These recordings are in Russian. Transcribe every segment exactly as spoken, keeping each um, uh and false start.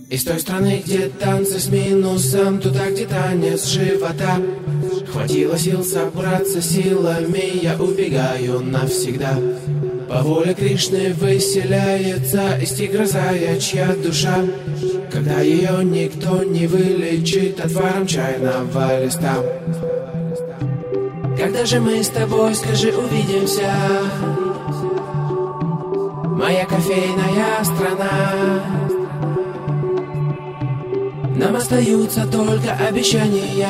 Из той страны, где танцы с минусом, туда, где танец живота. Хватило сил собраться силами, я убегаю навсегда. По воле Кришны выселяется из тигра заячья душа, когда ее никто не вылечит отваром чайного листа. Когда же мы с тобой, скажи, увидимся? Моя кофейная страна. Нам остаются только обещания.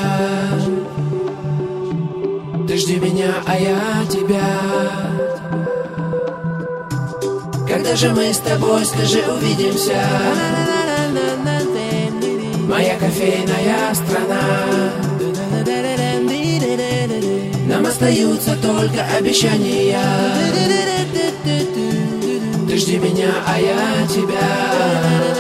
Ты жди меня, а я тебя. Когда же мы с тобой, скажи, увидимся? Моя кофейная страна. Нам остаются только обещания. Ты жди меня, а я тебя.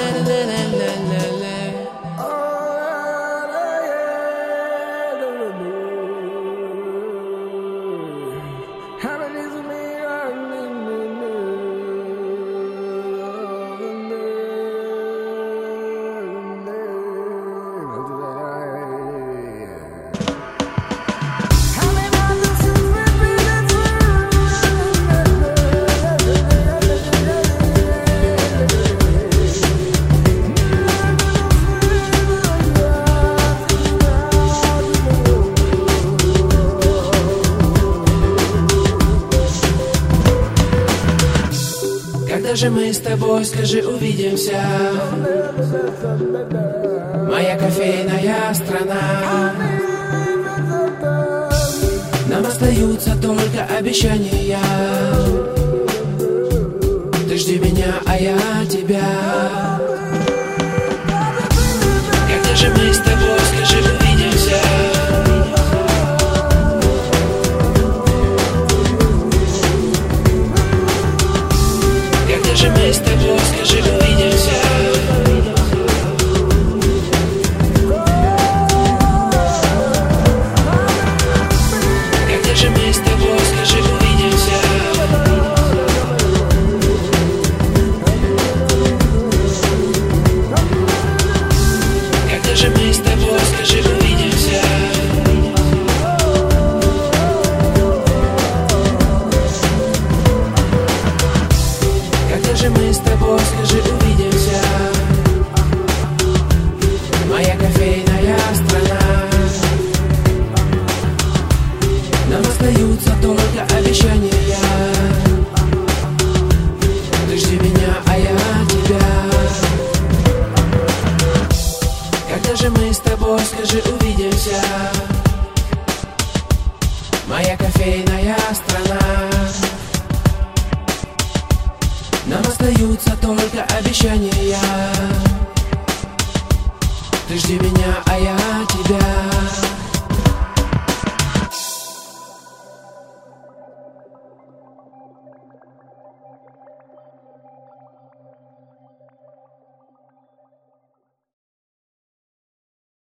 Когда же мы с тобой, скажи, увидимся? Моя кофейная страна. Нам остаются только обещания. Ты жди меня, а я тебя. Когда же мы с тобой, скажи, увидимся? Когда же мы с тобой, скажи, увидимся? Когда же мы с тобой, скажи, увидимся? Когда же мы с тобой, скажи, увидимся? Когда же мы с тобой, скажи, увидимся? Моя кофейная страна. Нам остаются только обещания. Ты жди меня, а я тебя. Когда же мы с тобой, скажи, увидимся? Моя кофейная страна. Нам остаются только обещания. Ты жди меня, а я тебя.